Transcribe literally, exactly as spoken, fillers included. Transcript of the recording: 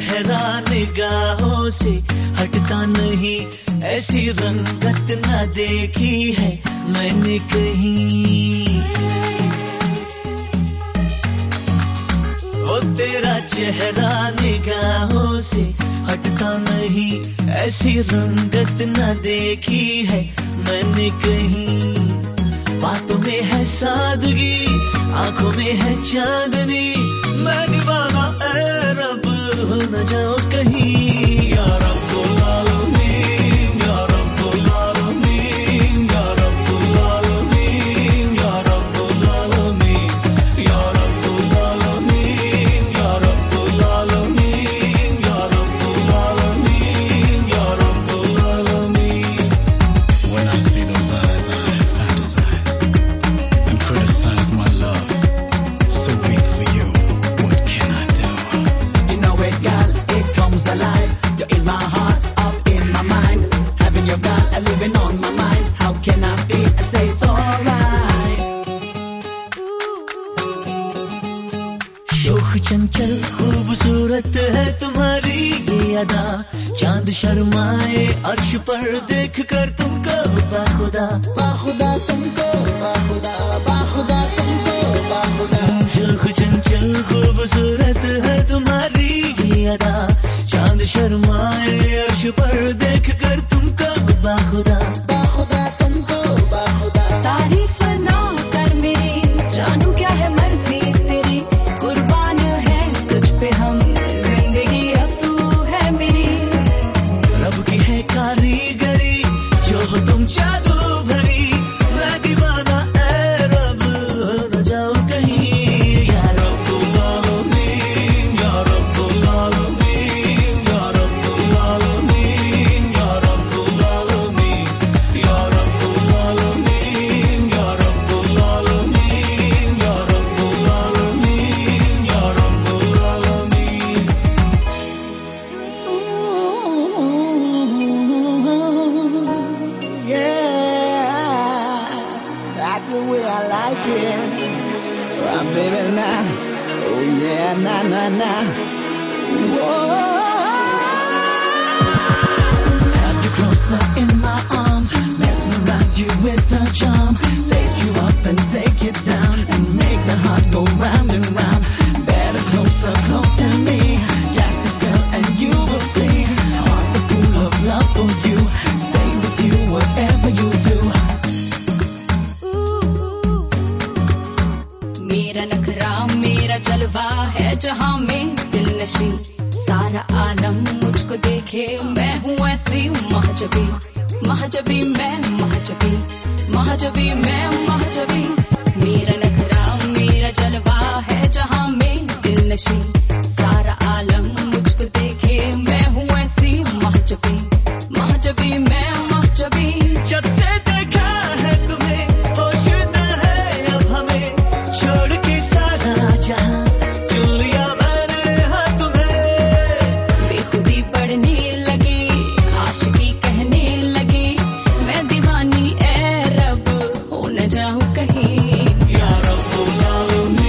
चेहरा निगाहों से हटता नहीं, ऐसी रंगत न देखी है मैंने कहीं। ओ तेरा चेहरा निगाहों से हटता नहीं, ऐसी रंगत न देखी है मैंने कहीं। बातों में है सादगी, आंखों में है चांदनी, मैं दीवाना ऐ रब हो न जाओ कहीं। या रब्बुल आलमीन, या रब्बुल आलमीन, या रब्बुल आलमीन, या रब्बुल आलमीन, या रब्बुल आलमीन, या रब्बुल आलमीन, या रब्बुल आलमीन, या रब्बुल आलमीन। When I see those eyes, I fantasize and criticize my love. So weak for you, what can I do? You know it, girl, it comes alive. You're in my heart, up in my mind. Having your girl, living on my mind. How can I feel? I say it's alright. शोख चंचल खूबसूरत है तुम्हारी ये अदा, चांद शर्माए अर्श पर देख कर तुमको बाखुदा। बाखुदा तुमको, बाखुदा, बाखुदा तुमको, बाखुदा। शोख चंचल खूबसूरत है तुम्हारी ये अदा, चांद शर्माए अर्श पर देख कर तुमको बाखुदा। बाखुदा तुमको, बाखुदा। तारीफ ना कर मेरी, जानू क्या है मर्जी तेरी, कुर्बान है तुझ पे हम, जिंदगी अब तू है मेरी। रब की है कारीगरी, जो हो तुम जादू भरी, मैं दीवाना ऐ रब न जाओ कहीं। या रब्बुल आलमीन, या रब्बुल आलमीन, या रब्बुल आलमीन, या रब्बुल आलमीन, या रब्बुल आलमीन, या रब्बुल आलमीन, या रब्बुल आलमीन, या रब्बुल आलमीन। Yeah, that's the way I like it. Oh, baby, nah. Oh, yeah, nah, nah, nah. Whoa. Have you closer in my arms, mesmerize you with the charm, take you up and take you down, and make the heart go round and round. Better closer, close to me, cast a spell and you will see, heart full of love for you, stay with you whatever you do. मेरा नखरा मेरा जलवा है जहां में दिल नशी, सारा आलम मुझको देखे, मैं हूँ ऐसी महजबी, महजबी मैं महजबी, महजबी मैं महजबी। मेरा नखरा मेरा जलवा है जहां में दिल नशी, सारा आलम मुझको देखे, मैं हूँ ऐसी महजबी, महजबी मैं महजबी। जब से देखा है तुम्हें, होश न है अब हमें, छोड़ के सारा जहां चुन लिया मैंने हाँ तुम्हें। बेखुदी पड़ने लगी, आशिकी कहने लगी, मैं दीवानी ऐ रब हो न जाऊं कहीं। या रब्बुल आलमीन,